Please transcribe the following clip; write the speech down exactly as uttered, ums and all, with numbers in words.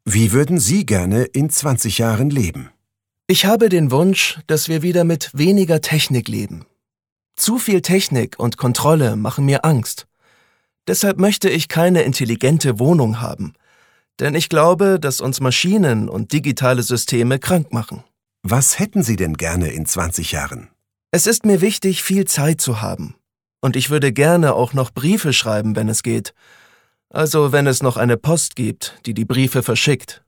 Wie würden Sie gerne in zwanzig Jahren leben? Ich habe den Wunsch, dass wir wieder mit weniger Technik leben. Zu viel Technik und Kontrolle machen mir Angst. Deshalb möchte ich keine intelligente Wohnung haben, denn ich glaube, dass uns Maschinen und digitale Systeme krank machen. Was hätten Sie denn gerne in zwanzig Jahren? Es ist mir wichtig, viel Zeit zu haben. Und ich würde gerne auch noch Briefe schreiben, wenn es geht. Also wenn es noch eine Post gibt, die die Briefe verschickt.